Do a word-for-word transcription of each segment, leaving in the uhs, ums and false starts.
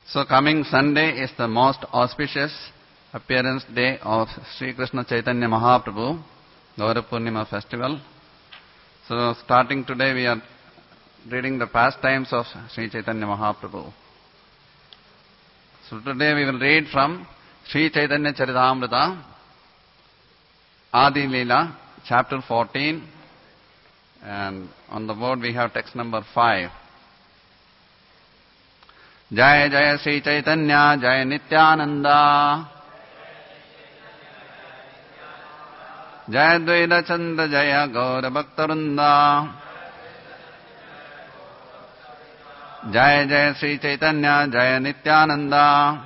So coming Sunday is the most auspicious appearance day of Sri Krishna Chaitanya Mahaprabhu, Gaura Purnima festival. So starting today we are reading the pastimes of Sri Chaitanya Mahaprabhu. So today we will read from Sri Chaitanya Charitamrita, Adi Leela, chapter fourteen, and on the board we have text number five. Jai Jai Sri Chaitanya, Jai Nityananda, Jai Dvaita Chandra, Jaya Gaura Bhaktarunda, Jai Jai Sri Chaitanya, Jai Nityananda,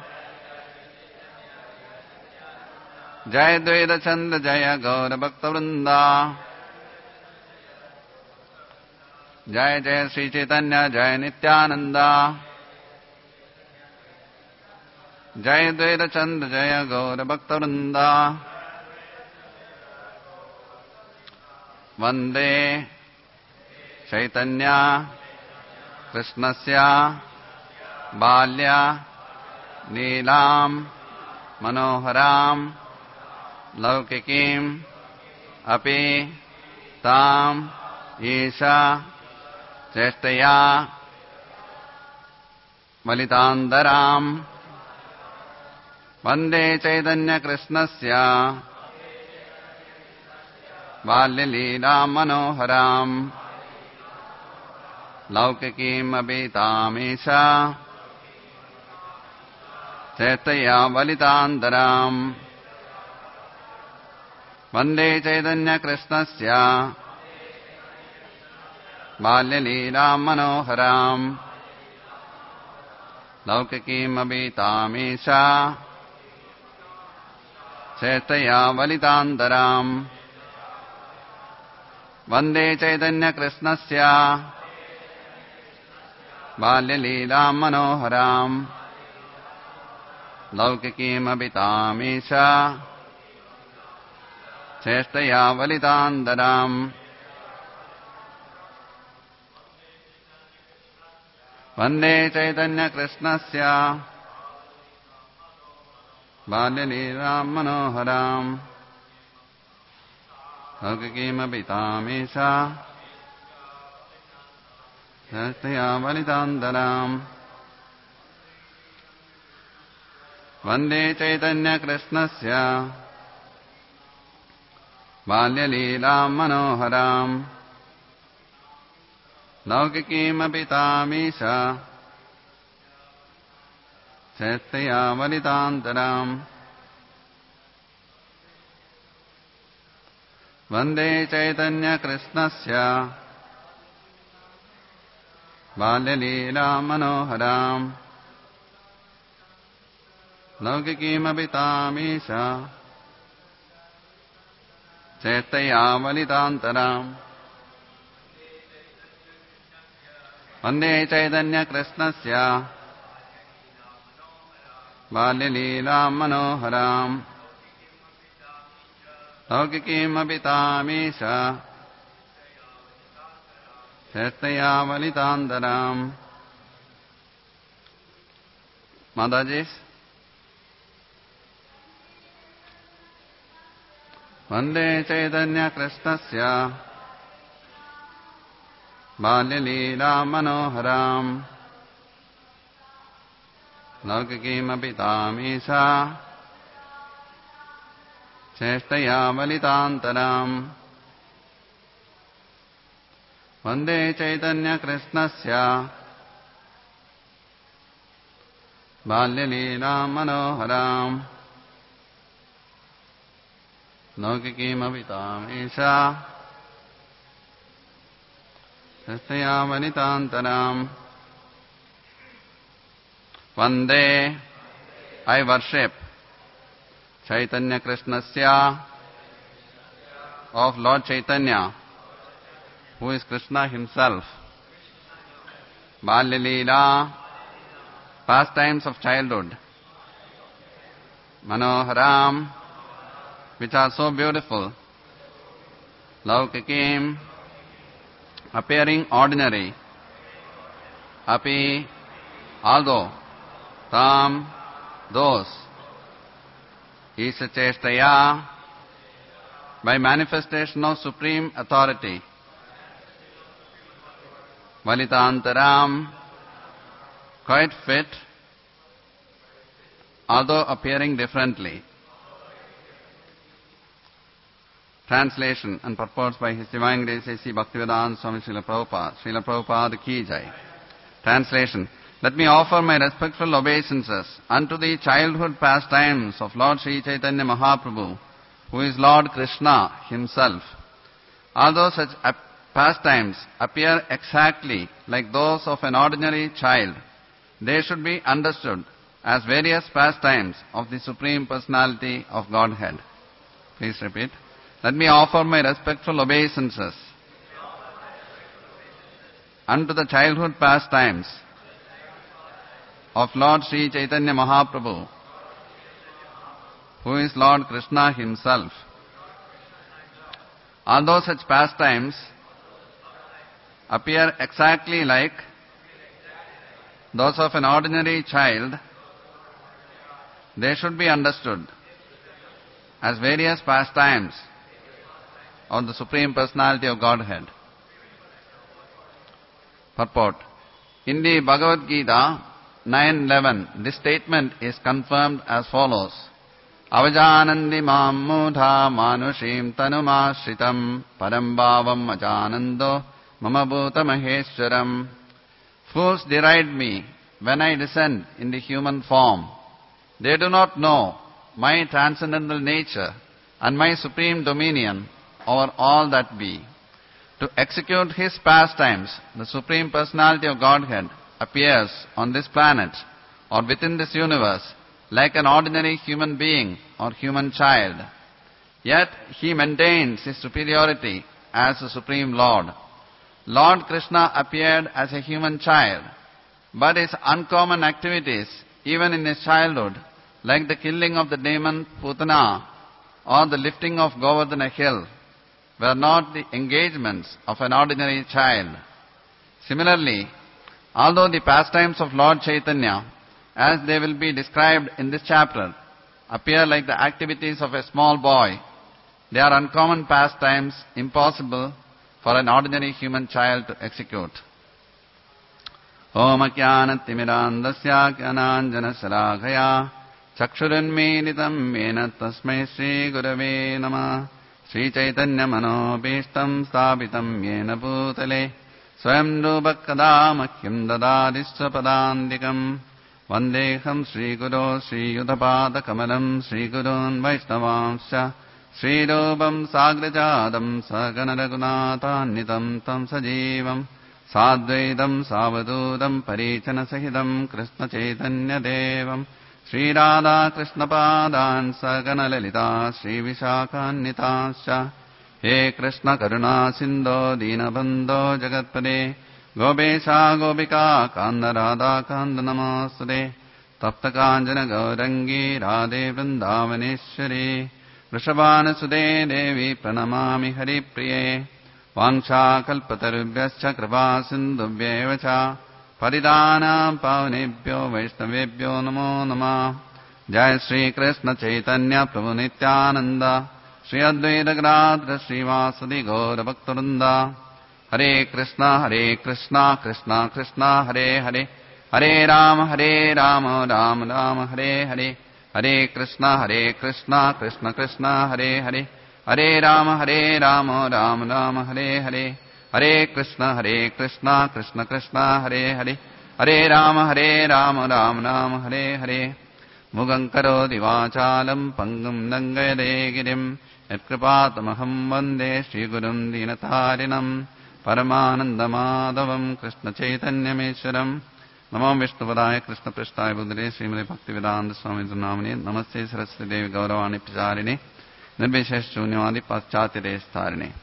Jai Dvaita Chandra, Jaya Gaura Bhaktarunda, Jai Jai Sri Chaitanya, Jai Nityananda, Jai Dvaita Chandra, Jaya Gaura Bhaktarunda, Vande Chaitanya Krishnasya Balya Neelam Manoharam Laukikim Api Tam Isha Chestaya Valitandaram Vande Chaitanya Krishnasya Balya Leela Manoharam Laukikim Abitam Isha Chaitanya Valitandaram Vande Chaitanya Krishnasya Balya Leela Manoharam Laukikim Abitam Isha Chaitanya Valitandaram Vande Chaitanya Krishnasya Balya Leela Manoharam Laukikim Abitam Isha Chaitanya Valitandaram Vande Chaitanya Krishnasya Balya Leela Manoharam Laukikim Abitam Isha Chaitanya Valitandaram Vande Chaitanya Krishnasya Balya Leela Manoharam Laukikim Abitam Isha Chaitanya Valitandaram Vande Chaitanya Krishnasya Balya Leela Manoharam Laukikim Abitam Isha Chaitanya Valitandaram Vande Chaitanya Krishnasya Balya Leela Manoharam Laukikim Abitam Isha Chaitanya Valitandaram. Mataji. Vande Chaitanya Krishnasya Balya Leela Manoharam Laukikim Abitam Isha Chaitanya Valitandaram Vande Chaitanya Krishnasya Balya Leela Manoharam Laukikim Abitam Isha Chaitanya Valitandaram. Vande, I worship Chaitanya Krishnasya of Lord Chaitanya, who is Krishna himself. Balya Leela, pastimes of childhood. Manoharam, which are so beautiful. Laukikim, appearing ordinary. Api, although tam, those. Isha Cheshtaya, by manifestation of supreme authority. Valitantaram, quite fit, although appearing differently. Translation and purports by His Divine Grace A C Bhaktivedanta Swami Srila Prabhupada. Srila Prabhupada Ki Jai. Translation. Let me offer my respectful obeisances unto the childhood pastimes of Lord Sri Chaitanya Mahaprabhu, who is Lord Krishna himself. Although such pastimes appear exactly like those of an ordinary child, they should be understood as various pastimes of the Supreme Personality of Godhead. Please repeat. Let me offer my respectful obeisances unto the childhood pastimes of Lord Sri Chaitanya Mahaprabhu, who is Lord Krishna himself. Although such pastimes appear exactly like those of an ordinary child, they should be understood as various pastimes of the Supreme Personality of Godhead. Purport. In the Bhagavad Gita nine eleven, this statement is confirmed as follows. Avajanandi mam mudha manushim tanumashritam parambhavam ajanando mama bhuta maheshwaram. Fools deride me when I descend in the human form. They do not know my transcendental nature and my supreme dominion over all that be. To execute his pastimes, the Supreme Personality of Godhead appears on this planet or within this universe like an ordinary human being or human child. Yet he maintains his superiority as the Supreme Lord. Lord Krishna appeared as a human child, but his uncommon activities, even in his childhood, like the killing of the demon Putana or the lifting of Govardhana hill, were not the engagements of an ordinary child. Similarly, although the pastimes of Lord Chaitanya, as they will be described in this chapter, appear like the activities of a small boy, they are uncommon pastimes impossible for an ordinary human child to execute. Om Akyanatimirandasya Kyananjana Salakaya Chakshuranmenitam Mena Tasmai Sri Gurave Namah Sri Chaitanya Manobishtam Sthapitam Yena Bhutale Swayam Rupakadamakyam Dadadisya Padandikam Vandeham Sri Guru Sri Yudhapada Kamalam Sri Gurun Vaishnavamsya Sri Rupam Sagrajadam Sagana Raghunatanitam Tam Sajivam Sadvaidam Savadudam Parichana Sahidam Krishna Chaitanya Devam Sri Radha Krishna Padan Sagana Lalita Sri Vishakanitasya He Krishna Karuna Sindho Dinabandho Jagatpade Gopesha Gopika Kanda Radha Kanda Namaste Tapta Kanjana Gaurangi Radhe Vrindavaneshwari Vrishabhana Sude Devi Pranamami Hari Priye Vangsha Kalpatarubhyascha Kripa Sindhubhyevacha Paridhanam Pavanebhyo Vaishnavebhyo Namo Namah Jai Sri Krishna Chaitanya Prabhu Nityananda Sri Advaita Gadadhara Srivasadi Gaura Bhaktarvrinda Hare Krishna Hare Krishna Krishna Krishna Hare Hare Hare Rama Hare Rama Rama Rama Hare Hare Hare Krishna Hare Krishna Krishna Krishna Hare Hare Hare Rama Hare Rama Rama Rama Hare Hare Hare Krishna Hare Krishna Krishna Krishna Hare Hare Hare Rama Hare Rama Rama Rama Hare Hare Mugam karoti vachalam pangam nangayade girim Yatkripatamaham vande Shri Gurum Dinatarinam Paramanandamadavam Krishna Chaitanya Meshwaram Namo Vishnupadaya Krishna Prishtaya Budre Srimati Bhaktivedanta Swami Namani Namaste Saraswati Devi Gauravani Picharini Nirbhishesh Shunyavadi Paschatya Starine.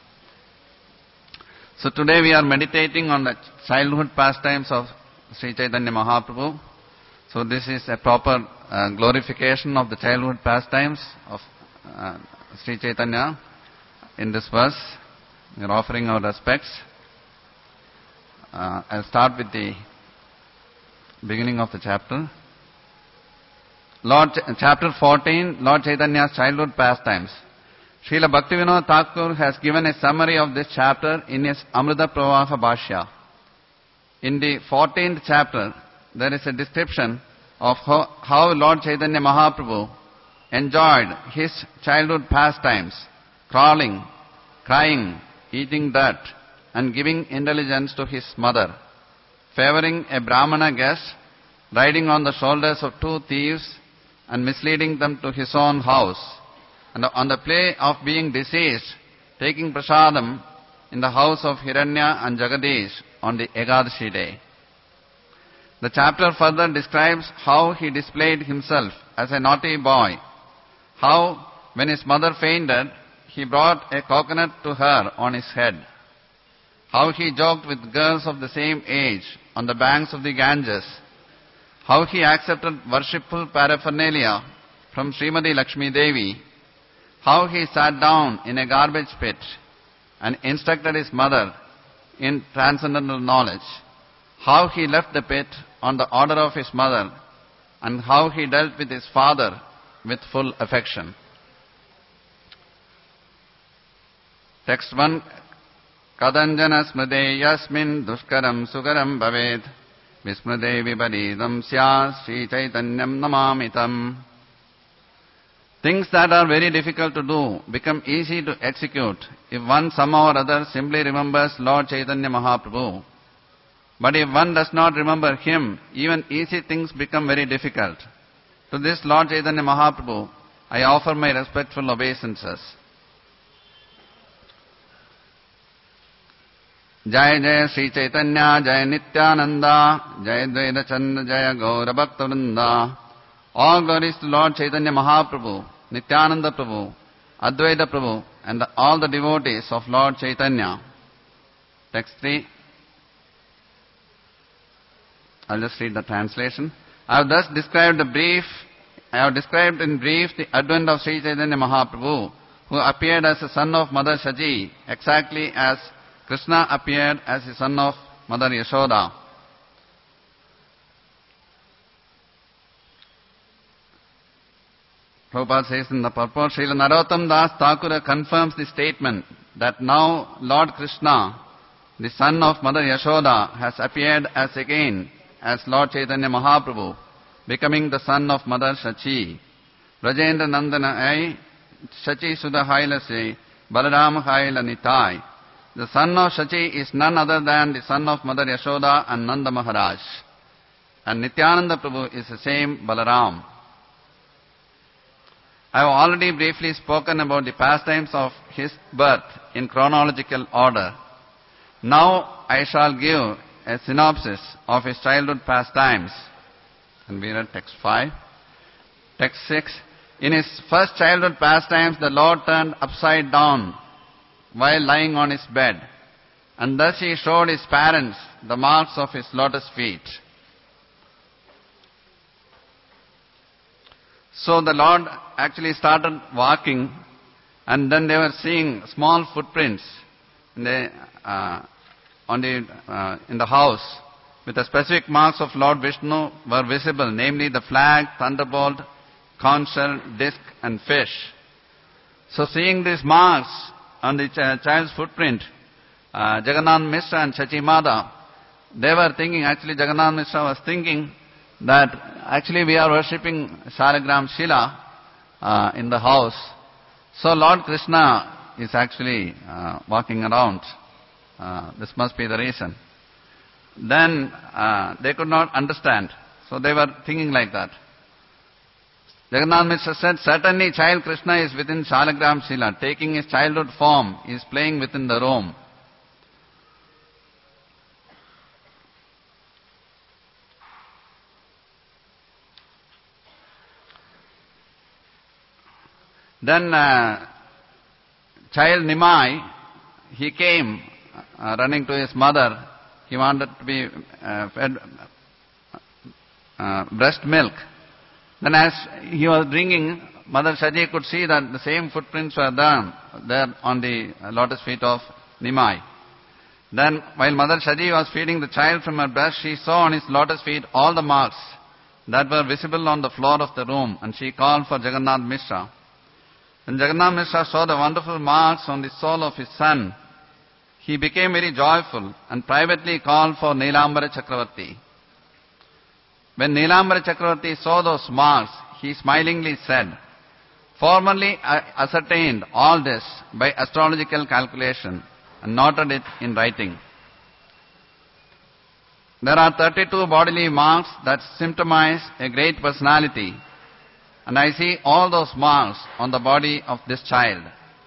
So today we are meditating on the childhood pastimes of Sri Chaitanya Mahaprabhu. So this is a proper uh, glorification of the childhood pastimes of uh, Sri Chaitanya in this verse. We are offering our respects. Uh, I'll start with the beginning of the chapter. Lord, chapter fourteen, Lord Chaitanya's childhood pastimes. Srila Bhaktivinoda Thakur has given a summary of this chapter in his Amrita Pravaha Bhashya. In the fourteenth chapter, there is a description of how, how Lord Chaitanya Mahaprabhu enjoyed his childhood pastimes, crawling, crying, eating dirt, and giving indulgence to his mother, favoring a Brahmana guest, riding on the shoulders of two thieves, and misleading them to his own house, and on the play of being deceased, taking prasadam in the house of Hiranya and Jagadish on the Ekadashi day. The chapter further describes how he displayed himself as a naughty boy, how when his mother fainted, he brought a coconut to her on his head, how he joked with girls of the same age on the banks of the Ganges, how he accepted worshipful paraphernalia from Srimati Lakshmi Devi, how he sat down in a garbage pit and instructed his mother in transcendental knowledge, how he left the pit on the order of his mother, and how he dealt with his father with full affection. Text one. Kadanjana smrade yasmin dushkaram sukaram bhaved vismrade viparidam syas Sri Chaitanyam namamitam. Things that are very difficult to do become easy to execute if one somehow or other simply remembers Lord Chaitanya Mahaprabhu. But if one does not remember him, even easy things become very difficult. To this Lord Chaitanya Mahaprabhu, I offer my respectful obeisances. Jai Jai Sri Chaitanya, Jai Nityananda, Jai Dvaita Chandra, Jai Gaura Bhakta Vrinda. All glories to Lord Chaitanya Mahaprabhu, Nityananda Prabhu, Advaita Prabhu, and the, all the devotees of Lord Chaitanya. Text three. I'll just read the translation. I have thus described the brief, I have described in brief the advent of Sri Chaitanya Mahaprabhu, who appeared as the son of Mother Shaji, exactly as Krishna appeared as the son of Mother Yashoda. Prabhupada says in the purport, Srila Narottam Das Thakura confirms the statement that now Lord Krishna, the son of Mother Yashoda, has appeared as again as Lord Chaitanya Mahaprabhu, becoming the son of Mother Shachi. Brajendra Nandana Ai, Shachi Sudha Haila Se, Balaram Haila Nitai. The son of Shachi is none other than the son of Mother Yashoda and Nanda Maharaj. And Nityananda Prabhu is the same Balaram. I have already briefly spoken about the pastimes of his birth in chronological order. Now I shall give a synopsis of his childhood pastimes. And we read text five. Text six. In his first childhood pastimes, the Lord turned upside down while lying on his bed, and thus he showed his parents the marks of his lotus feet. So the Lord actually started walking, and then they were seeing small footprints in the, uh, on the, uh, in the house, with the specific marks of Lord Vishnu were visible, namely the flag, thunderbolt, conch shell, disc, and fish. So seeing these marks on the ch- child's footprint, uh, Jagannath Mishra and Shachi Mada, they were thinking, actually Jagannath Mishra was thinking that actually we are worshipping Shalagram Shila uh, in the house. So Lord Krishna is actually uh, walking around. Uh, this must be the reason. Then uh, they could not understand. So they were thinking like that. Jagannath Mishra said, certainly child Krishna is within Shalagram Shila, taking his childhood form, he is playing within the room. Then uh, child Nimai, he came uh, running to his mother. He wanted to be uh, fed uh, breast milk. Then as he was drinking, Mother Shaji could see that the same footprints were there, there on the lotus feet of Nimai. Then while Mother Shaji was feeding the child from her breast, she saw on his lotus feet all the marks that were visible on the floor of the room, and she called for Jagannath Mishra. When Jagannath Mishra saw the wonderful marks on the soul of his son, he became very joyful and privately called for Nilambara Chakravarti. When Nilambara Chakravarti saw those marks, he smilingly said, "Formerly I ascertained all this by astrological calculation and noted it in writing. There are thirty-two bodily marks that symptomize a great personality, and I see all those marks on the body of this child."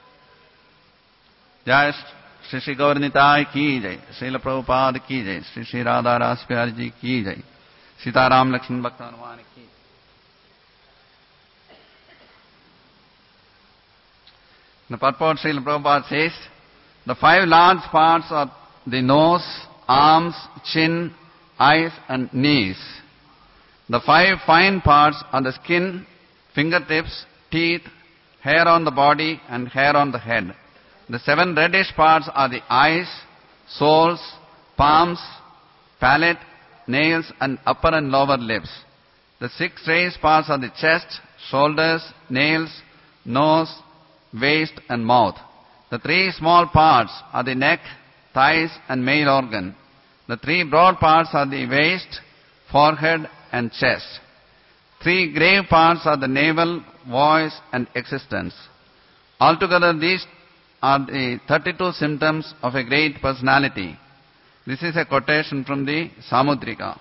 Jai Shri Shri Gauranitai ki jai, Srila Prabhupada ki jai, Shri Shri Radha Ras Pyari ji ki jai, Sitaram Lakshman Bhakta Hanuman ki jai. The purport Srila Prabhupada says, the five large parts are the nose, arms, chin, eyes and knees. The five fine parts are the skin, fingertips, teeth, hair on the body and hair on the head. The seven reddish parts are the eyes, soles, palms, palate, nails and upper and lower lips. The six raised parts are the chest, shoulders, nails, nose, waist and mouth. The three small parts are the neck, thighs and male organ. The three broad parts are the waist, forehead and chest. Three grave parts are the navel, voice and existence. Altogether these are the thirty-two symptoms of a great personality. This is a quotation from the Samudrika.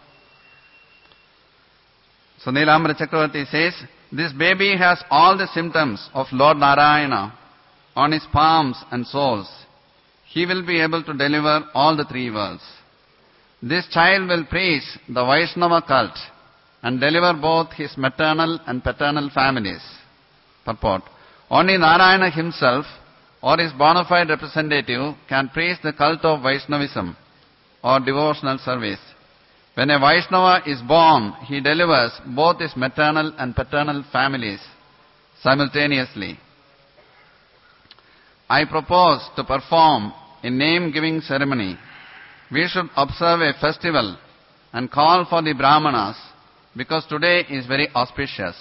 So Nilambara Chakravarti says, this baby has all the symptoms of Lord Narayana on his palms and soles. He will be able to deliver all the three worlds. This child will praise the Vaishnava cult and deliver both his maternal and paternal families. Purport. Only Narayana himself or his bona fide representative can praise the cult of Vaishnavism or devotional service. When a Vaishnava is born, he delivers both his maternal and paternal families simultaneously. I propose to perform a name-giving ceremony. We should observe a festival and call for the Brahmanas because today is very auspicious.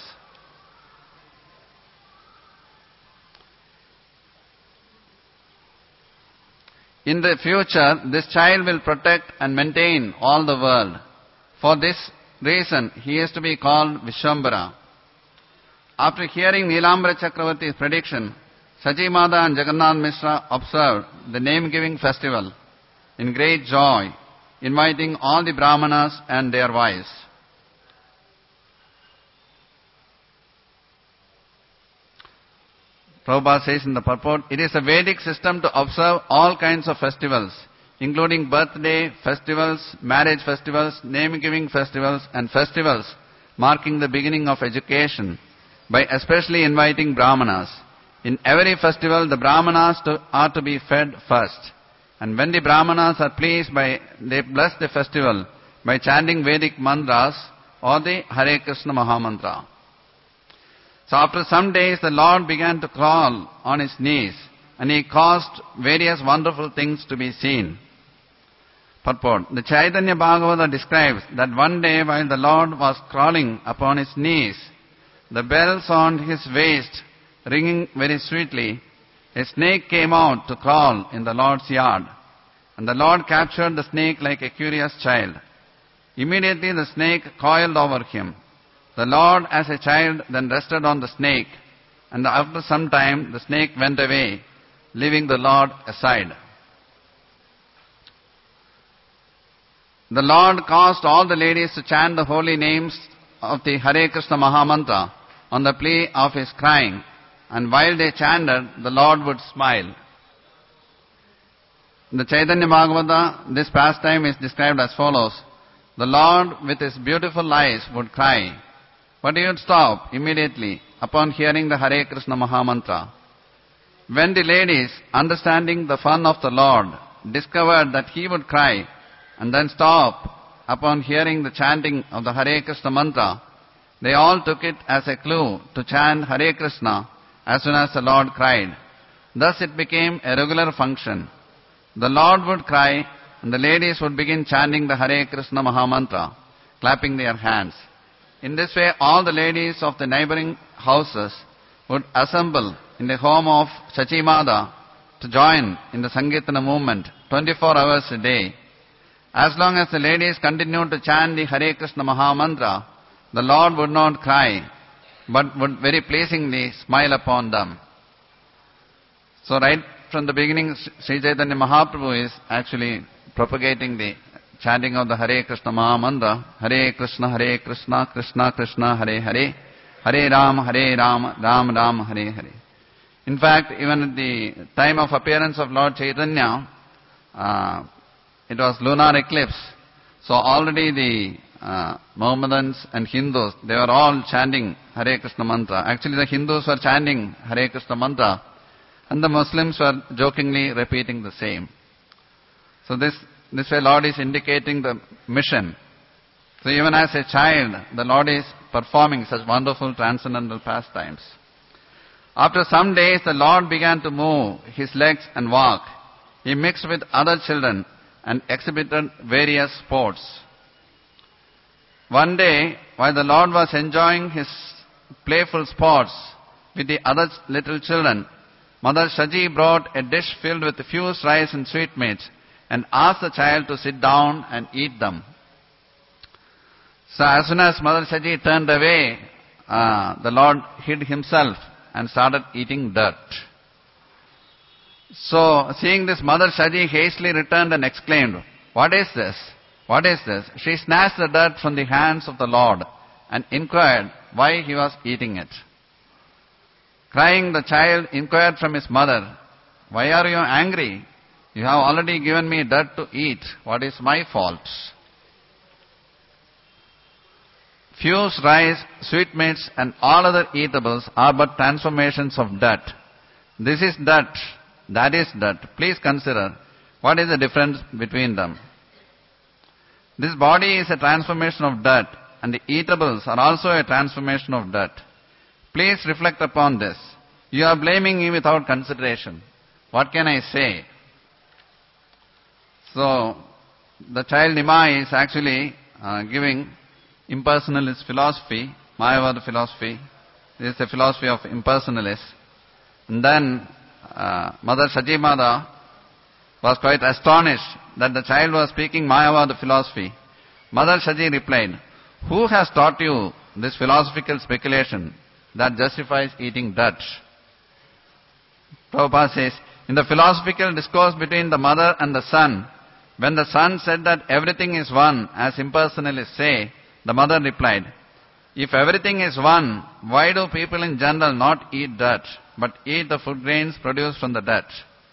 In the future, this child will protect and maintain all the world. For this reason, he is to be called Vishwambara. After hearing Nilambara Chakravarti's prediction, Sajimada and Jagannath Mishra observed the name-giving festival in great joy, inviting all the Brahmanas and their wives. Prabhupada says in the purport, it is a Vedic system to observe all kinds of festivals, including birthday festivals, marriage festivals, name-giving festivals, and festivals marking the beginning of education, by especially inviting Brahmanas. In every festival, the Brahmanas to, are to be fed first. And when the Brahmanas are pleased, by, they bless the festival by chanting Vedic mantras or the Hare Krishna Mahamantra. So after some days, the Lord began to crawl on his knees, and he caused various wonderful things to be seen. Purport. The Chaitanya Bhagavata describes that one day while the Lord was crawling upon his knees, the bells on his waist ringing very sweetly, a snake came out to crawl in the Lord's yard, and the Lord captured the snake like a curious child. Immediately the snake coiled over him. The Lord as a child then rested on the snake, and after some time the snake went away, leaving the Lord aside. The Lord caused all the ladies to chant the holy names of the Hare Krishna Mahamantra on the plea of his crying, and while they chanted, the Lord would smile. In the Chaitanya Bhagavata, this pastime is described as follows. The Lord with his beautiful eyes would cry, but he would stop immediately upon hearing the Hare Krishna Mahamantra. When the ladies, understanding the fun of the Lord, discovered that he would cry and then stop upon hearing the chanting of the Hare Krishna mantra, they all took it as a clue to chant Hare Krishna as soon as the Lord cried. Thus it became a regular function. The Lord would cry and the ladies would begin chanting the Hare Krishna Mahamantra, clapping their hands. In this way, all the ladies of the neighboring houses would assemble in the home of Shachimada to join in the Sankirtana movement twenty-four hours a day. As long as the ladies continued to chant the Hare Krishna Maha Mantra, the Lord would not cry, but would very pleasingly smile upon them. So right from the beginning, Sri Chaitanya Mahaprabhu is actually propagating the chanting of the Hare Krishna Maha Mantra, Hare Krishna, Hare Krishna, Krishna Krishna, Hare Hare, Hare Ram, Hare Ram, Ram Ram, Hare Hare. In fact, even at the time of appearance of Lord Chaitanya, uh, it was lunar eclipse. So already the uh, Mohammedans and Hindus, they were all chanting Hare Krishna Mantra. Actually the Hindus were chanting Hare Krishna Mantra and the Muslims were jokingly repeating the same. So this, this way Lord is indicating the mission. So even as a child, the Lord is performing such wonderful transcendental pastimes. After some days, the Lord began to move his legs and walk. He mixed with other children and exhibited various sports. One day, while the Lord was enjoying his playful sports with the other little children, Mother Shaji brought a dish filled with fused rice and sweetmeats and asked the child to sit down and eat them. So as soon as Mother Shaji turned away, uh, the Lord hid himself and started eating dirt. So, seeing this, Mother Shaji hastily returned and exclaimed, "What is this? What is this?" She snatched the dirt from the hands of the Lord and inquired why he was eating it. Crying, the child inquired from his mother, "Why are you angry? You have already given me dirt to eat. What is my fault?" Fused rice, sweetmeats and all other eatables are but transformations of dirt. This is dirt, that is dirt. Please consider what is the difference between them. This body is a transformation of dirt and the eatables are also a transformation of dirt. Please reflect upon this. You are blaming me without consideration. What can I say? So, the child Nimai is actually uh, giving impersonalist philosophy, Mayavada philosophy. This is the philosophy of impersonalists. And then uh, Mother Shachimada was quite astonished that the child was speaking Mayavada philosophy. Mother Shaji replied, "Who has taught you this philosophical speculation that justifies eating dirt?" Prabhupada says, in the philosophical discourse between the mother and the son, when the son said that everything is one, as impersonalists say, the mother replied, "If everything is one, why do people in general not eat dirt, but eat the food grains produced from the dirt?"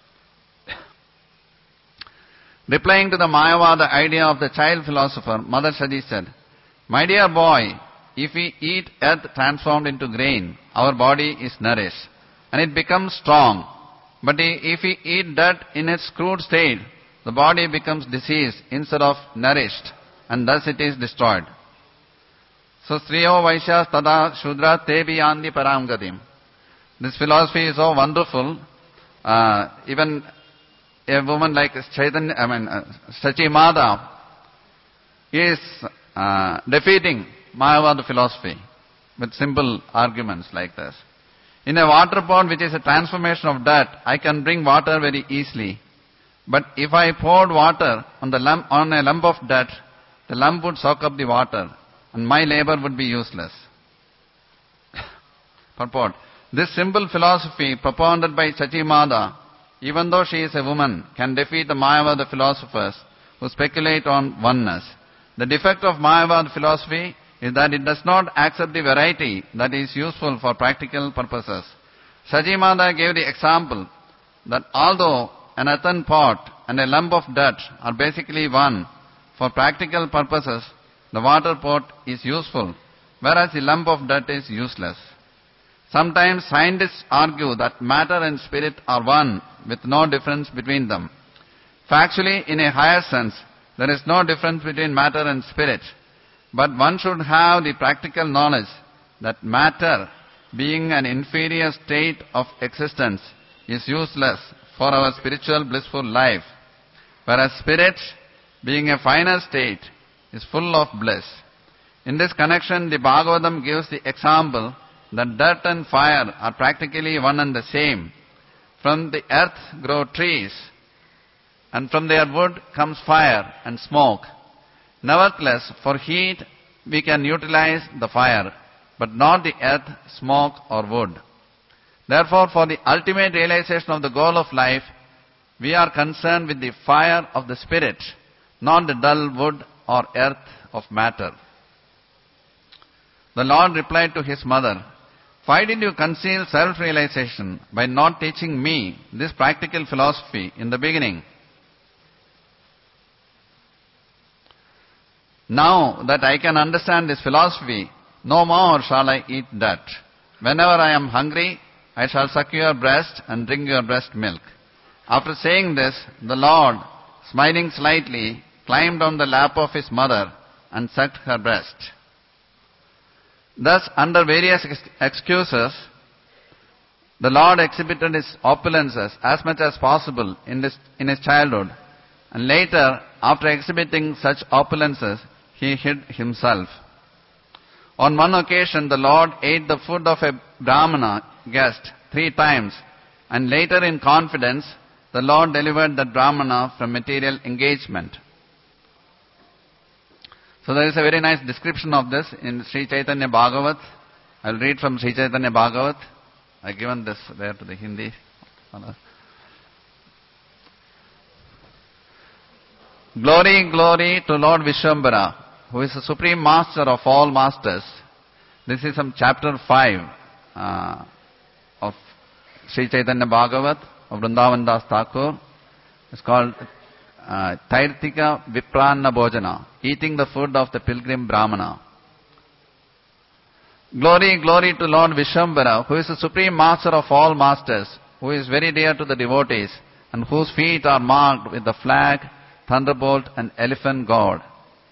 Replying to the Mayavada idea of the child philosopher, Mother Shaji said, "My dear boy, if we eat earth transformed into grain, our body is nourished, and it becomes strong. But if we eat dirt in its crude state, the body becomes diseased instead of nourished, and thus it is destroyed." So, Striyo Vaishyas Tada Shudra Tebi Yandi Param Gatim. This philosophy is so wonderful. Uh, even a woman like Chaitanya, I mean, uh, Shachimada is uh, defeating Mayavada philosophy with simple arguments like this. In a water pot which is a transformation of dirt, I can bring water very easily. But if I poured water on, the lump, on a lump of dirt, the lump would soak up the water and my labor would be useless. Purport. This simple philosophy propounded by Shachimada, even though she is a woman, can defeat the Mayavada philosophers who speculate on oneness. The defect of Mayavada philosophy is that it does not accept the variety that is useful for practical purposes. Shachimada gave the example that although an earthen pot and a lump of dirt are basically one, for practical purposes, the water pot is useful, whereas the lump of dirt is useless. Sometimes scientists argue that matter and spirit are one, with no difference between them. Factually, in a higher sense, there is no difference between matter and spirit. But one should have the practical knowledge that matter, being an inferior state of existence, is useless for our spiritual blissful life, whereas spirit, being a finer state, is full of bliss. In this connection, the Bhagavatam gives the example that dirt and fire are practically one and the same. From the earth grow trees, and from their wood comes fire and smoke. Nevertheless, for heat we can utilize the fire, but not the earth, smoke or wood. Therefore, for the ultimate realization of the goal of life, we are concerned with the fire of the spirit, not the dull wood or earth of matter. The Lord replied to his mother, "Why did you conceal self-realization by not teaching me this practical philosophy in the beginning? Now that I can understand this philosophy, no more shall I eat dirt. Whenever I am hungry, I shall suck your breast and drink your breast milk." After saying this, the Lord, smiling slightly, climbed on the lap of his mother and sucked her breast. Thus, under various ex- excuses, the Lord exhibited his opulences as much as possible in, this, in his childhood, and later, after exhibiting such opulences, he hid himself. On one occasion, the Lord ate the food of a Brahmana guest three times, and later in confidence, the Lord delivered that Brahmana from material engagement. So there is a very nice description of this in Sri Chaitanya Bhagavat. I will read from Sri Chaitanya Bhagavat. I have given this there to the Hindi. Glory, glory to Lord Vishwambara, who is the supreme master of all masters. This is from chapter five uh, of Sri Chaitanya Bhagavat of Vrindavan Das Thakur. It's called uh, Tairtika Vipranna Bhojana, eating the food of the pilgrim Brahmana. Glory, glory to Lord Vishwambara, who is the supreme master of all masters, who is very dear to the devotees, and whose feet are marked with the flag, thunderbolt and elephant god.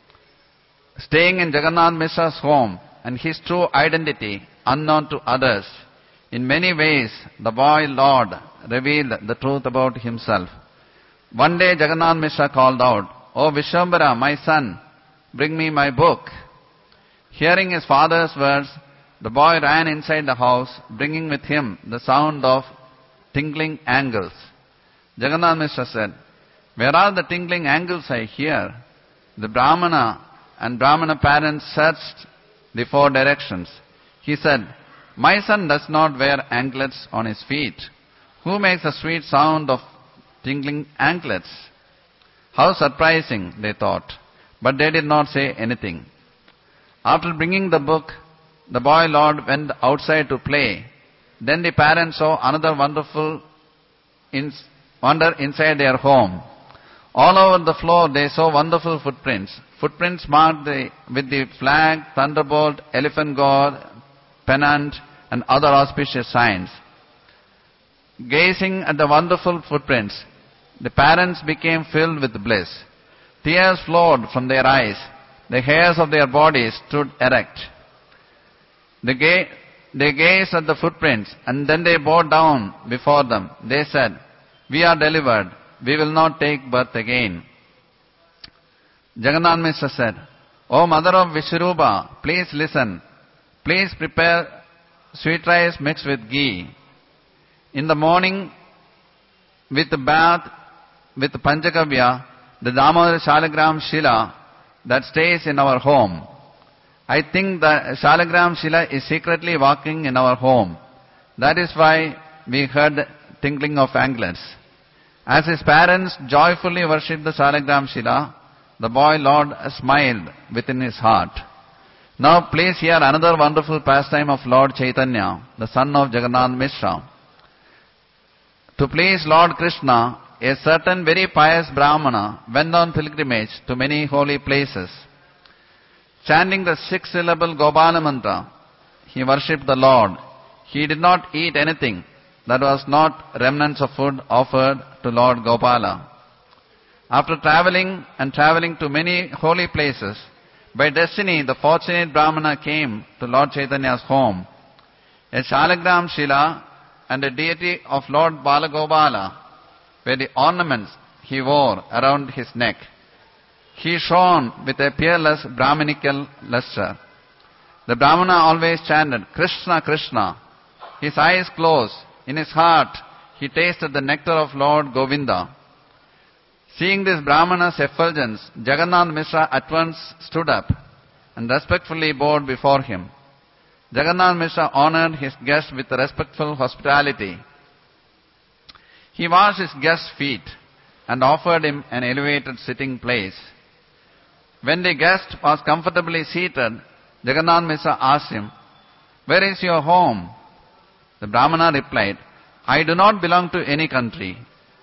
Staying in Jagannath Mishra's home and his true identity unknown to others, in many ways the boy Lord revealed the truth about himself. One day Jagannath Mishra called out, "O Vishwambara, my son, bring me my book." Hearing his father's words, the boy ran inside the house, bringing with him the sound of tinkling angles. Jagannath Mishra said, "Where are the tinkling angles I hear?" The Brahmana and Brahmana parents searched the four directions. He said, "My son does not wear anklets on his feet. Who makes a sweet sound of tinkling anklets?" How surprising, they thought, but they did not say anything. After bringing the book, the boy Lord went outside to play. Then the parents saw another wonderful ins- wonder inside their home. All over the floor they saw wonderful footprints. Footprints marked the, with the flag, thunderbolt, elephant god, pennant, and other auspicious signs. Gazing at the wonderful footprints, the parents became filled with bliss. Tears flowed from their eyes. The hairs of their bodies stood erect. They, ga- they gazed at the footprints, and then they bowed down before them. They said, "We are delivered. We will not take birth again." Jagannath Mishra said, "O mother of Vishwarupa, please listen. Please prepare sweet rice mixed with ghee. In the morning, with the bath, with Panchakavya, the Damodar Shalagram Shila that stays in our home. I think the Shalagram Shila is secretly walking in our home. That is why we heard tinkling of anklets." As his parents joyfully worshipped the Shalagram Shila, the boy Lord smiled within his heart. Now please hear another wonderful pastime of Lord Chaitanya, the son of Jagannath Mishra. To please Lord Krishna, a certain very pious Brahmana went on pilgrimage to many holy places. Chanting the six-syllable Gopala mantra, he worshipped the Lord. He did not eat anything that was not remnants of food offered to Lord Gopala. After traveling and traveling to many holy places, by destiny the fortunate Brahmana came to Lord Chaitanya's home. A Shalagram Shila and a deity of Lord Balagopala were the ornaments he wore around his neck. He shone with a peerless Brahminical luster. The Brahmana always chanted, Krishna, Krishna. His eyes closed. In his heart, he tasted the nectar of Lord Govinda. Seeing this Brahmana's effulgence, Jagannath Mishra at once stood up and respectfully bowed before him. Jagannath Mishra honored his guest with respectful hospitality. He washed his guest's feet and offered him an elevated sitting place. When the guest was comfortably seated, Jagannath Mishra asked him, Where is your home? The Brahmana replied, I do not belong to any country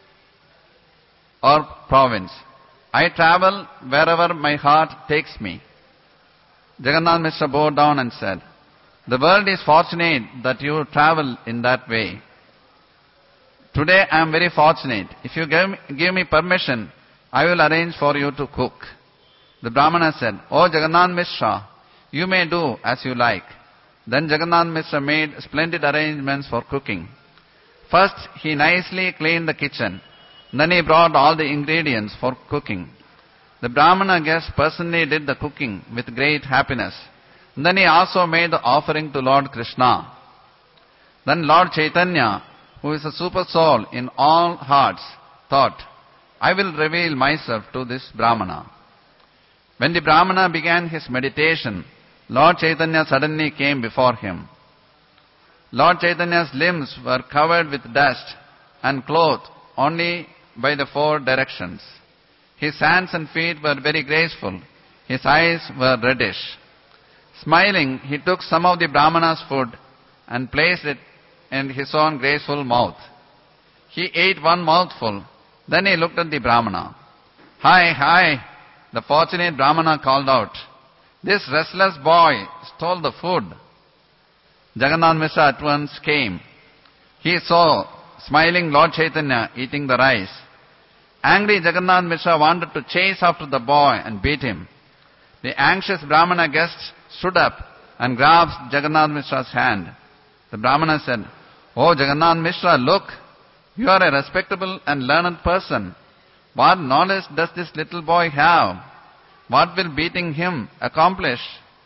or province. I travel wherever my heart takes me. Jagannath Mishra bowed down and said, The world is fortunate that you travel in that way. Today I am very fortunate. If you give me, give me permission, I will arrange for you to cook. The Brahmana said, O Jagannath Mishra, you may do as you like. Then Jagannath Mishra made splendid arrangements for cooking. First, he nicely cleaned the kitchen. Then he brought all the ingredients for cooking. The Brahmana guest personally did the cooking with great happiness. Then he also made the offering to Lord Krishna. Then Lord Chaitanya, who is a super soul in all hearts, thought, I will reveal myself to this Brahmana. When the Brahmana began his meditation, Lord Chaitanya suddenly came before him. Lord Chaitanya's limbs were covered with dust and clothed only by the four directions. His hands and feet were very graceful. His eyes were reddish. Smiling, he took some of the Brahmana's food and placed it in his own graceful mouth. He ate one mouthful. Then he looked at the Brahmana. Hi, hi, the fortunate Brahmana called out. This restless boy stole the food. Jagannath Mishra at once came. He saw smiling Lord Chaitanya eating the rice. Angry Jagannath Mishra wanted to chase after the boy and beat him. The anxious Brahmana guest stood up and grasped Jagannath Mishra's hand. The Brahmana said, Oh Jagannath Mishra, look, you are a respectable and learned person. What knowledge does this little boy have? What will beating him accomplish?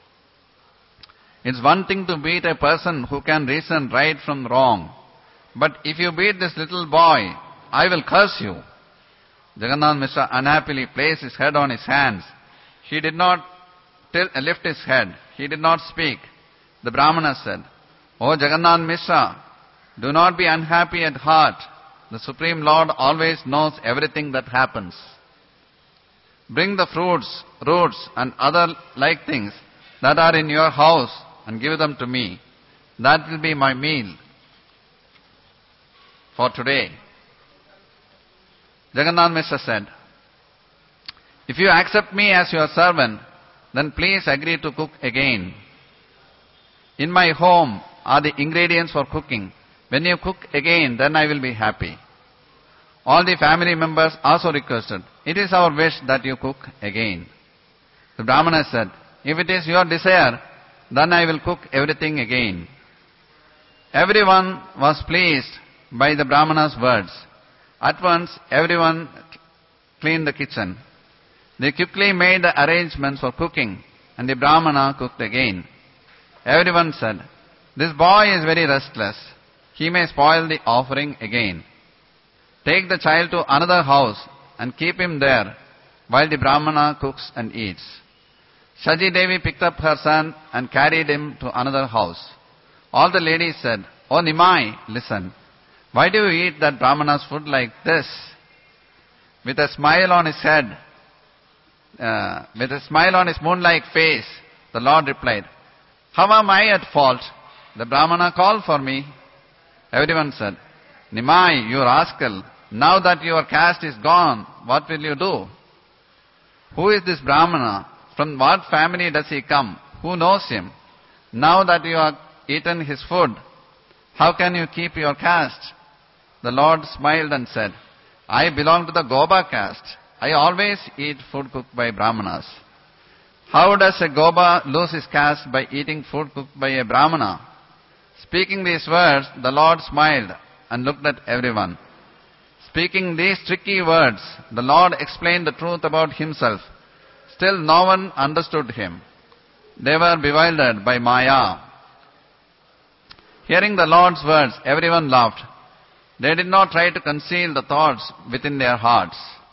It's one thing to beat a person who can reason right from wrong. But if you beat this little boy, I will curse you. Jagannath Mishra unhappily placed his head on his hands. He did not till, uh, lift his head. He did not speak. The Brahmana said, O Jagannath Mishra, do not be unhappy at heart. The Supreme Lord always knows everything that happens. Bring the fruits, roots, and other like things that are in your house and give them to me. That will be my meal for today. Jagannath Mishra said, If you accept me as your servant, then please agree to cook again. In my home are the ingredients for cooking. When you cook again, then I will be happy. All the family members also requested, It is our wish that you cook again. The Brahmana said, If it is your desire, then I will cook everything again. Everyone was pleased by the Brahmana's words. At once, everyone cleaned the kitchen. They quickly made the arrangements for cooking, and the Brahmana cooked again. Everyone said, This boy is very restless. He may spoil the offering again. Take the child to another house and keep him there while the Brahmana cooks and eats. Shaji Devi picked up her son and carried him to another house. All the ladies said, Oh Nimai, listen. Why do you eat that Brahmana's food like this? With a smile on his head, uh, with a smile on his moon-like face, the Lord replied, How am I at fault? The Brahmana called for me. Everyone said, Nimai, you rascal, now that your caste is gone, what will you do? Who is this Brahmana? From what family does he come? Who knows him? Now that you have eaten his food, how can you keep your caste? The Lord smiled and said, I belong to the Goba caste. I always eat food cooked by Brahmanas. How does a Goba lose his caste by eating food cooked by a Brahmana? Speaking these words, the Lord smiled and looked at everyone. Speaking these tricky words, the Lord explained the truth about himself. Still no one understood him. They were bewildered by Maya. Hearing the Lord's words, everyone laughed. They did not try to conceal the thoughts within their hearts.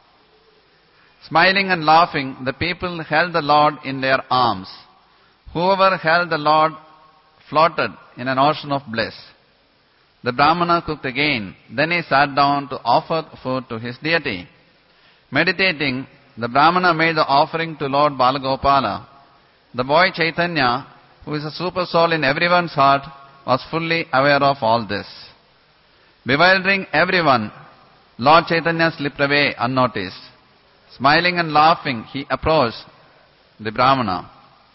Smiling and laughing, the people held the Lord in their arms. Whoever held the Lord floated in an ocean of bliss. The Brahmana cooked again. Then he sat down to offer food to his deity. Meditating, the Brahmana made the offering to Lord Balagopala. The boy Chaitanya, who is a super soul in everyone's heart, was fully aware of all this. Bewildering everyone, Lord Chaitanya slipped away unnoticed. Smiling and laughing, he approached the Brahmana.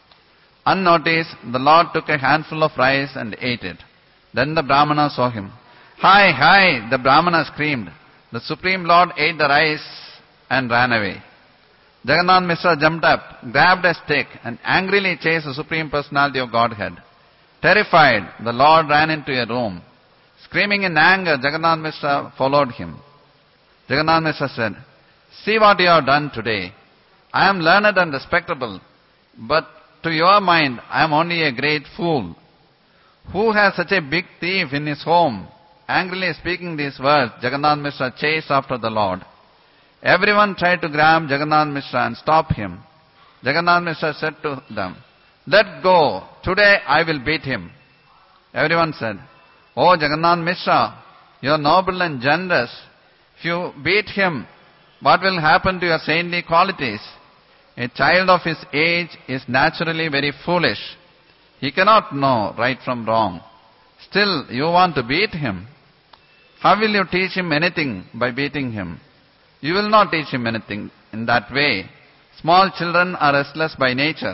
Unnoticed, the Lord took a handful of rice and ate it. Then the Brahmana saw him. "Hi, hi!" the Brahmana screamed. The Supreme Lord ate the rice and ran away. Jagannath Mishra jumped up, grabbed a stick, and angrily chased the Supreme Personality of Godhead. Terrified, the Lord ran into a room. Screaming in anger, Jagannath Mishra followed him. Jagannath Mishra said, "See what you have done today. I am learned and respectable, but to your mind, I am only a great fool. Who has such a big thief in his home?" Angrily speaking these words, Jagannath Mishra chased after the Lord. Everyone tried to grab Jagannath Mishra and stop him. Jagannath Mishra said to them, "Let go. Today I will beat him." Everyone said, "Oh Jagannath Mishra, you are noble and generous. If you beat him, what will happen to your saintly qualities? A child of his age is naturally very foolish. He cannot know right from wrong. Still, you want to beat him. How will you teach him anything by beating him? You will not teach him anything in that way. Small children are restless by nature."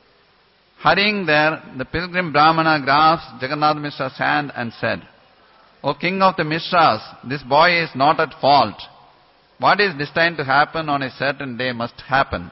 Hurrying there, the pilgrim Brahmana grasped Jagannath Mishra's hand and said, "O king of the Mishras, this boy is not at fault. What is destined to happen on a certain day must happen.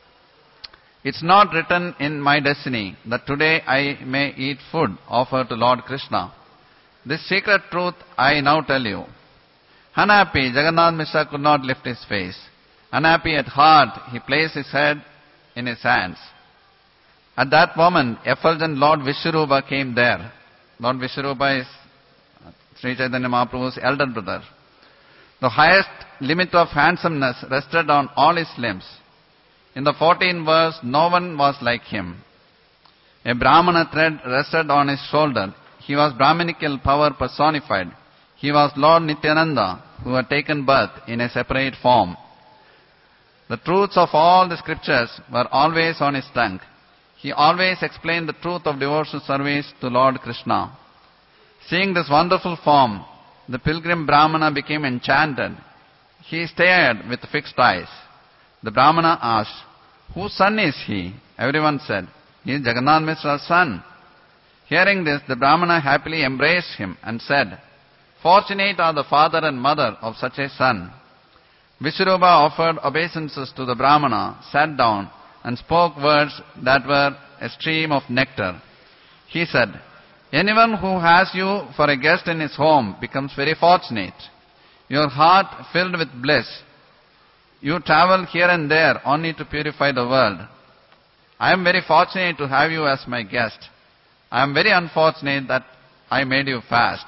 It's not written in my destiny that today I may eat food offered to Lord Krishna. This secret truth I now tell you." Unhappy, Jagannath Mishra could not lift his face. Unhappy at heart, he placed his head in his hands. At that moment, effulgent Lord Vishwarupa came there. Lord Vishwarupa is Sri Chaitanya Mahaprabhu's elder brother. The highest limit of handsomeness rested on all his limbs. In the fourteenth verse, no one was like him. A Brahmana thread rested on his shoulder. He was Brahminical power personified. He was Lord Nityananda, who had taken birth in a separate form. The truths of all the scriptures were always on his tongue. He always explained the truth of devotional service to Lord Krishna. Seeing this wonderful form, the pilgrim Brahmana became enchanted. He stared with fixed eyes. The Brahmana asked, "Whose son is he?" Everyone said, "He is Jagannath Mishra's son." Hearing this, the Brahmana happily embraced him and said, "Fortunate are the father and mother of such a son." Vishwarupa offered obeisances to the Brahmana, sat down, and spoke words that were a stream of nectar. He said, "Anyone who has you for a guest in his home becomes very fortunate. Your heart filled with bliss. You travel here and there only to purify the world. I am very fortunate to have you as my guest. I am very unfortunate that I made you fast.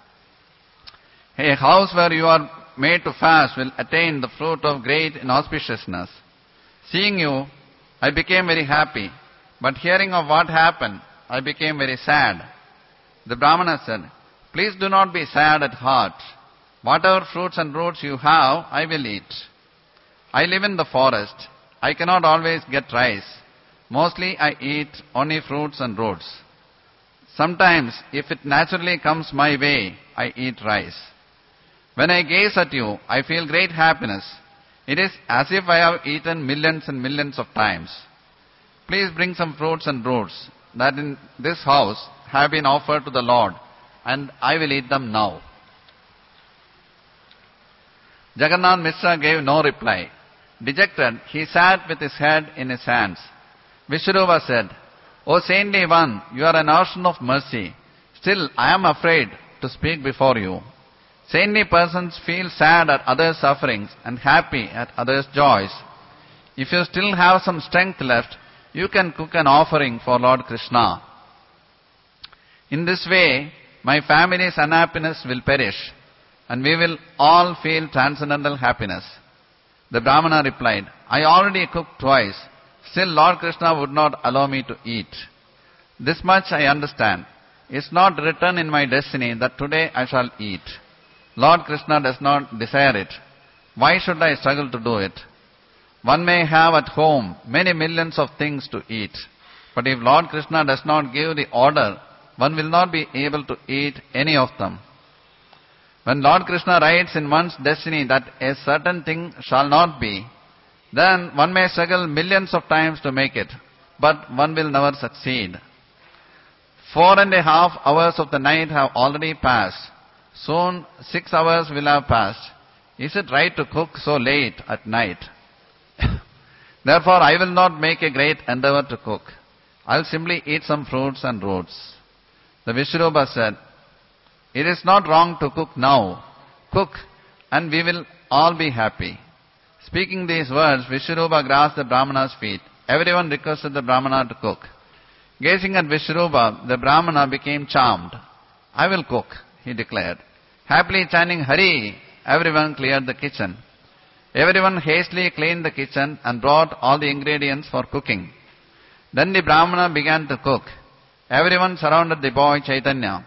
A house where you are made to fast will attain the fruit of great inauspiciousness. Seeing you, I became very happy, but hearing of what happened, I became very sad." The Brahmana said, "Please do not be sad at heart. Whatever fruits and roots you have, I will eat. I live in the forest. I cannot always get rice. Mostly I eat only fruits and roots. Sometimes, if it naturally comes my way, I eat rice. When I gaze at you, I feel great happiness. It is as if I have eaten millions and millions of times. Please bring some fruits and roots that in this house have been offered to the Lord, and I will eat them now." Jagannath Mishra gave no reply. Dejected, he sat with his head in his hands. Vishwarupa said, "O saintly one, you are an ocean of mercy. Still, I am afraid to speak before you. Saintly persons feel sad at others' sufferings and happy at others' joys. If you still have some strength left, you can cook an offering for Lord Krishna. In this way, my family's unhappiness will perish, and we will all feel transcendental happiness. The Brahmana replied, I already cooked twice. Still Lord Krishna would not allow me to eat. This much I understand. It's not written in my destiny that today I shall eat. Lord Krishna does not desire it. Why should I struggle to do it? One may have at home many millions of things to eat, but if Lord Krishna does not give the order, one will not be able to eat any of them. When Lord Krishna writes in one's destiny that a certain thing shall not be, then one may struggle millions of times to make it, but one will never succeed. Four and a half hours of the night have already passed. Soon six hours will have passed. Is it right to cook so late at night? Therefore I will not make a great endeavor to cook. I will simply eat some fruits and roots. The Vishrupa said, it is not wrong to cook now. Cook, and we will all be happy. Speaking these words, Vishrupa grasped the Brahmana's feet. Everyone requested the Brahmana to cook. Gazing at Vishrupa, the Brahmana became charmed. I will cook, he declared. Happily chanting Hari, everyone cleared the kitchen. Everyone hastily cleaned the kitchen and brought all the ingredients for cooking. Then the Brahmana began to cook. Everyone surrounded the boy Chaitanya.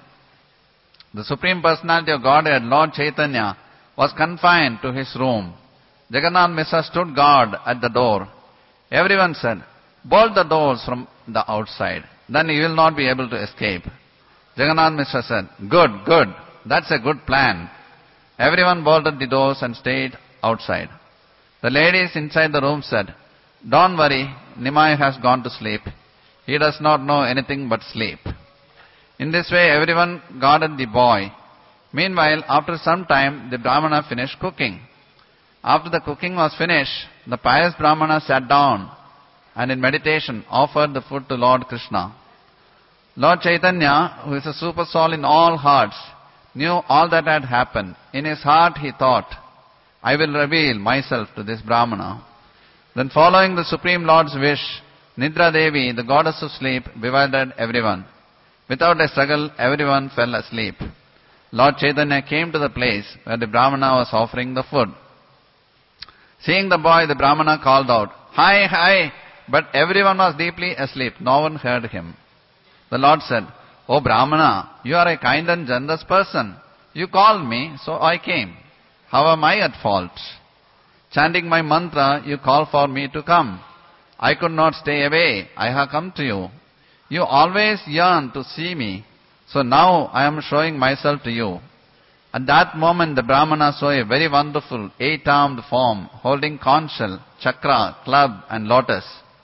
The Supreme Personality of Godhead, Lord Chaitanya, was confined to his room. Jagannath Mishra stood guard at the door. Everyone said, bolt the doors from the outside, then you will not be able to escape. Jagannath Mishra said, good, good, that's a good plan. Everyone bolted the doors and stayed outside. The ladies inside the room said, don't worry, Nimai has gone to sleep. He does not know anything but sleep. In this way, everyone guarded the boy. Meanwhile, after some time, the Brahmana finished cooking. After the cooking was finished, the pious Brahmana sat down and in meditation offered the food to Lord Krishna. Lord Chaitanya, who is a super soul in all hearts, knew all that had happened. In his heart he thought, I will reveal myself to this Brahmana. Then following the Supreme Lord's wish, Nidra Devi, the goddess of sleep, bewildered everyone. Without a struggle, everyone fell asleep. Lord Chaitanya came to the place where the Brahmana was offering the food. Seeing the boy, the Brahmana called out, Hi, hi! But everyone was deeply asleep. No one heard him. The Lord said, O Brahmana, you are a kind and generous person. You called me, so I came. How am I at fault? Chanting my mantra, you called for me to come. I could not stay away. I have come to you. You always yearn to see me, so now I am showing myself to you. At that moment the Brahmana saw a very wonderful eight-armed form holding conch shell, chakra, club and lotus.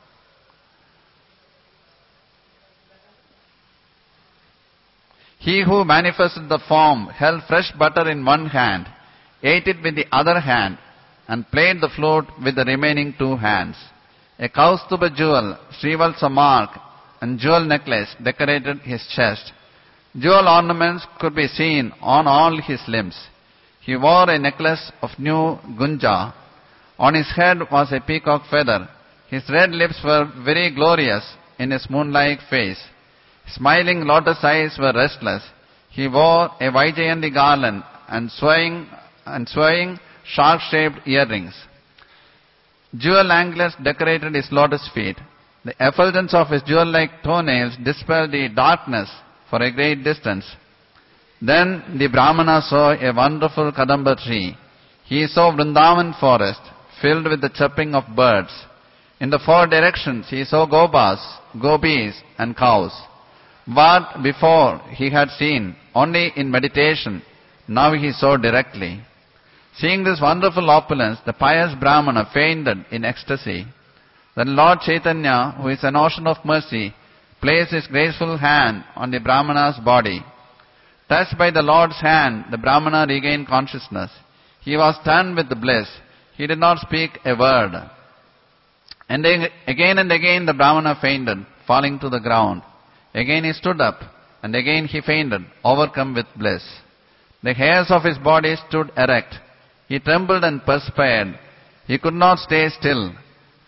He who manifested the form held fresh butter in one hand, ate it with the other hand, and played the flute with the remaining two hands. A Kaustuba jewel, Srivalsa mark, and jewel necklace decorated his chest. Jewel ornaments could be seen on all his limbs. He wore a necklace of new gunja. On his head was a peacock feather. His red lips were very glorious in his moon-like face. Smiling lotus eyes were restless. He wore a Vaijayanti garland and swaying, and swaying shark-shaped earrings. Jewel anklets decorated his lotus feet. The effulgence of his jewel-like toenails dispelled the darkness for a great distance. Then the Brahmana saw a wonderful Kadamba tree. He saw Vrindavan forest filled with the chirping of birds. In the four directions he saw gobas, gopis and cows. What before he had seen only in meditation, now he saw directly. Seeing this wonderful opulence, the pious Brahmana fainted in ecstasy. Then Lord Chaitanya, who is an ocean of mercy, placed his graceful hand on the Brahmana's body. Touched by the Lord's hand, the Brahmana regained consciousness. He was stunned with the bliss. He did not speak a word. And then again and again the Brahmana fainted, falling to the ground. Again he stood up, and again he fainted, overcome with bliss. The hairs of his body stood erect. He trembled and perspired. He could not stay still.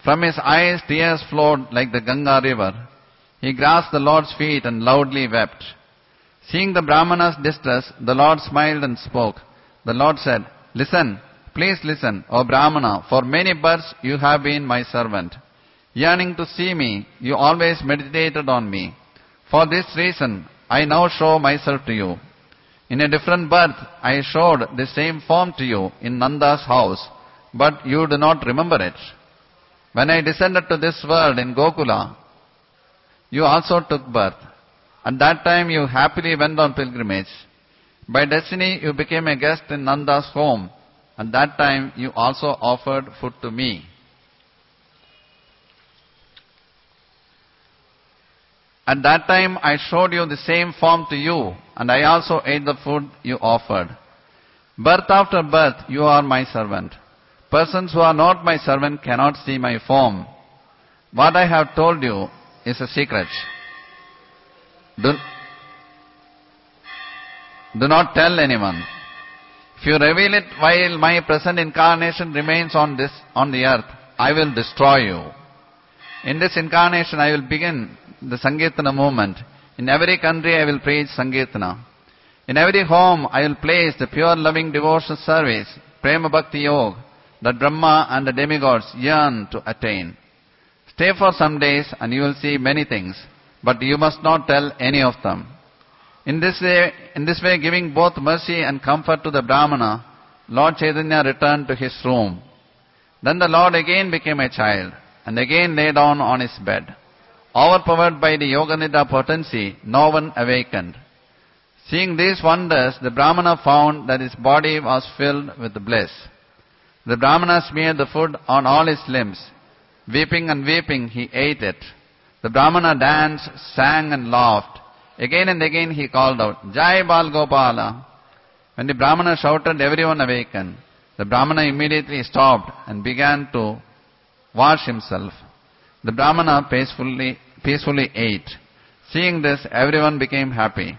From his eyes tears flowed like the Ganga river. He grasped the Lord's feet and loudly wept. Seeing the Brahmana's distress, the Lord smiled and spoke. The Lord said, "Listen, please listen, O Brahmana, for many births you have been my servant. Yearning to see me, you always meditated on me. For this reason, I now show myself to you. In a different birth, I showed the same form to you in Nanda's house, but you do not remember it. When I descended to this world in Gokula, you also took birth. At that time, you happily went on pilgrimage. By destiny, you became a guest in Nanda's home. At that time, you also offered food to me. At that time, I showed you the same form to you, and I also ate the food you offered. Birth after birth, you are my servant. Persons who are not my servant cannot see my form. What I have told you is a secret. Do, do not tell anyone. If you reveal it while my present incarnation remains on this on the earth, I will destroy you. In this incarnation, I will begin the Sankirtana movement. In every country, I will preach Sankirtana. In every home, I will place the pure loving devotional service, Prema Bhakti Yoga, that Brahma and the demigods yearn to attain. Stay for some days and you will see many things, but you must not tell any of them. In this way, in this way, giving both mercy and comfort to the Brahmana, Lord Chaitanya returned to his room. Then the Lord again became a child and again lay down on his bed. Overpowered by the Yoganidra potency, no one awakened. Seeing these wonders, the Brahmana found that his body was filled with bliss. The Brahmana smeared the food on all his limbs. Weeping and weeping, he ate it. The Brahmana danced, sang and laughed. Again and again he called out, "Jai Bal Gopala." When the Brahmana shouted, everyone awakened. The Brahmana immediately stopped and began to wash himself. The Brahmana peacefully, peacefully ate. Seeing this, everyone became happy.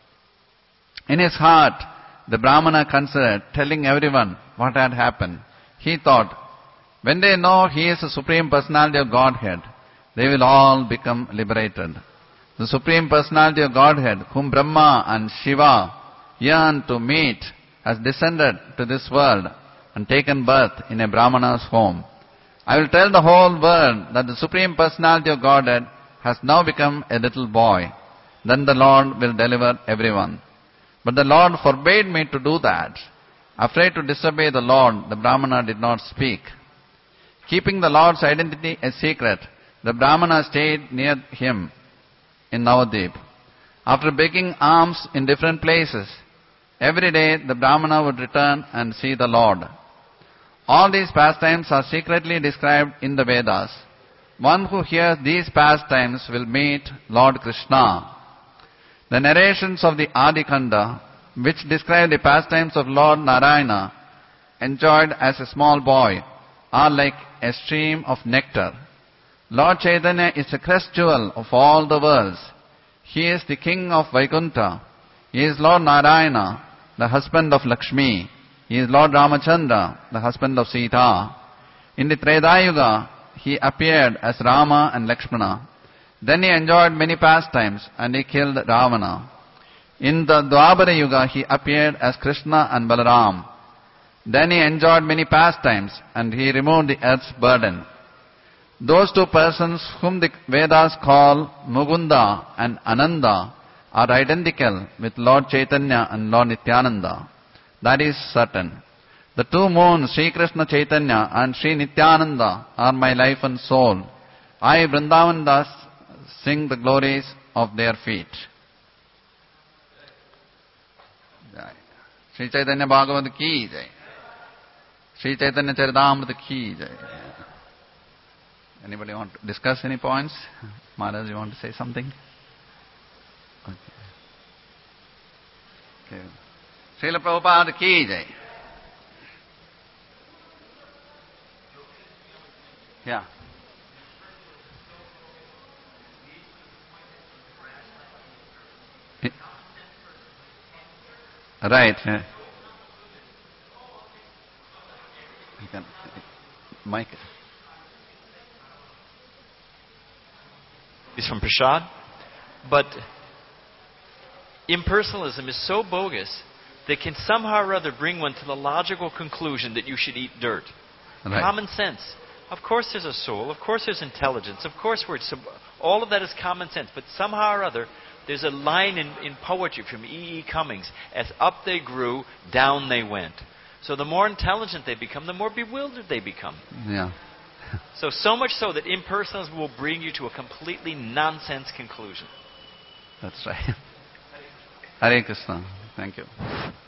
In his heart, the Brahmana considered telling everyone what had happened. He thought, when they know he is the Supreme Personality of Godhead, they will all become liberated. The Supreme Personality of Godhead, whom Brahma and Shiva yearn to meet, has descended to this world and taken birth in a Brahmana's home. I will tell the whole world that the Supreme Personality of Godhead has now become a little boy. Then the Lord will deliver everyone. But the Lord forbade me to do that. Afraid to disobey the Lord, the Brahmana did not speak. Keeping the Lord's identity a secret, the Brahmana stayed near him in Navadvip. After begging alms in different places, every day the Brahmana would return and see the Lord. All these pastimes are secretly described in the Vedas. One who hears these pastimes will meet Lord Krishna. The narrations of the Adi Kanda, which describe the pastimes of Lord Narayana, enjoyed as a small boy, are like a stream of nectar. Lord Chaitanya is the crest jewel of all the worlds. He is the king of Vaikuntha. He is Lord Narayana, the husband of Lakshmi. He is Lord Ramachandra, the husband of Sita. In the Treta Yuga, he appeared as Rama and Lakshmana. Then he enjoyed many pastimes and he killed Ravana. In the Dwapara Yuga, he appeared as Krishna and Balaram. Then he enjoyed many pastimes and he removed the earth's burden. Those two persons whom the Vedas call Mukunda and Ananda are identical with Lord Chaitanya and Lord Nityananda. That is certain. The two moons, Sri Krishna Chaitanya and Sri Nityananda, are my life and soul. I, Vrindavan Das, sing the glories of their feet. Jai. Sri Chaitanya Bhagavad Ki Jai. Sri Chaitanya Charitamrita Ki Jai. Anybody want to discuss any points? Maharaj, you want to say something? Okay. Okay. Srila Prabhupada Ki Jai. Yeah. Right. You can, Mike. He's from Prashad. But impersonalism is so bogus that can somehow or other bring one to the logical conclusion that you should eat dirt. Right. Common sense. Of course there's a soul. Of course there's intelligence. Of course we're... So all of that is common sense. But somehow or other, there's a line in, in poetry from E E. Cummings. As up they grew, down they went. So the more intelligent they become, the more bewildered they become. Yeah. So, so much so that impersonalism will bring you to a completely nonsense conclusion. That's right. Hare Krishna. Thank you.